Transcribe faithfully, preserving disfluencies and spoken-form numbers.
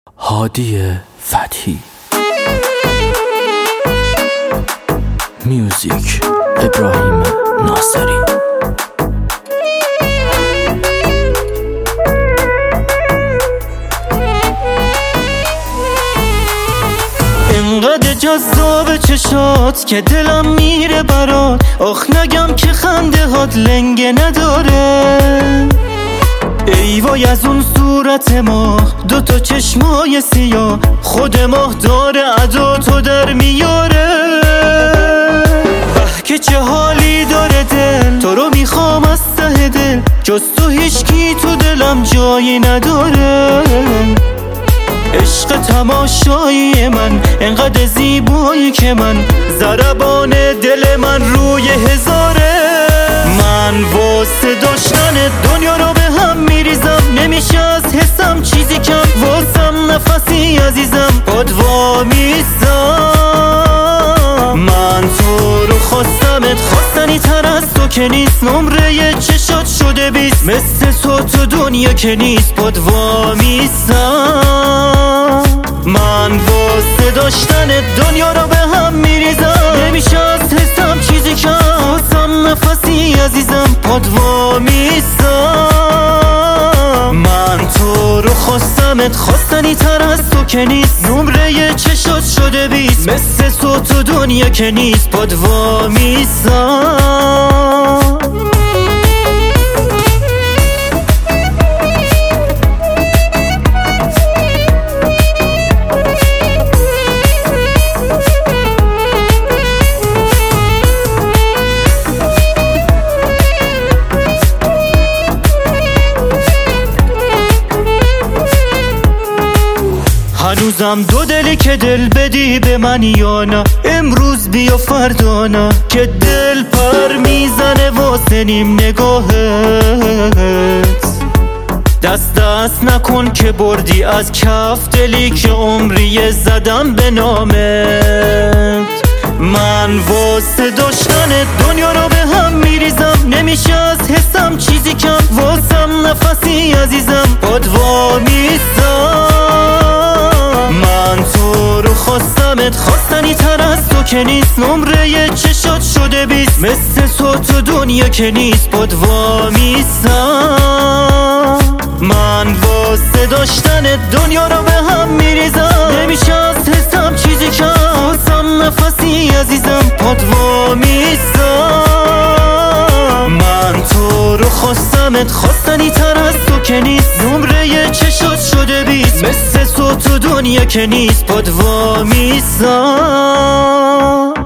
هادی فتحی. میوزیک ابراهیم ناصری. انقدر جذاب چشات که دلم میره برات، آخ نگم که خنده هات لنگه نداره. ای وای از اون صورت ماه، دوتا چشمای سیاه، خود ماه داره ادا تو در میاره. اه که چه حالی داره دل، تو رو میخوام از ته دل، جز تو هیچکی تو دلم جایی نداره. عشق تماشایی من انقدر زیبایی که من ضربان دل من روی هزاره. من واسه داشتن دنیا رو به هم میریزم، نمیشه از حسم چیزی کم، واسم نفسی عزیزم پاد وامیستم. من تو رو خواستمت، خواستنی تر از تو که نیست، نمره چشات شده بیست، مثل تو تو دنیا که نیست پاد وامیستم. من واسه داشتن دنیا رو به هم میریزم، نمیشه از حسم چیزی کم، واسم نفسی عزیزم پاد وامیستم. من تو رو خواستمت، خواستنی تر از تو که نیست، نمره چشات شده بیست، مثل تو تو دنیا که نیست پاد وامیستم. هنوزم دو دلی که دل بدی به من یا نه، امروز بیا فردا نه، که دل پر میزنه واسه نیم نگاهت. دست دست نکن که بردی از کف دلی که عمری زدم به نامت. من واسه داشتن دنیا رو به هم میریزم، نمیشه از حسم چیزی کم، واسم نفسی عزیزم پاد وامیستم. من تو رو خواستمت، خواستنی تر از تو که نیست، نمره چشات شده بیست، مثل تو تو دنیا که نیست پاد وامیستم. من واسه داشتن دنیا رو به هم میریزم، نمیشه از حسم چیزی کم، واسم نفسی عزیزم پاد وامیستم. من تو رو خواستمت، خواستنی تر از تو که نیست، نمره چشات شده بیست، مثل تو تو دنیا که نیست پاد وامیستم.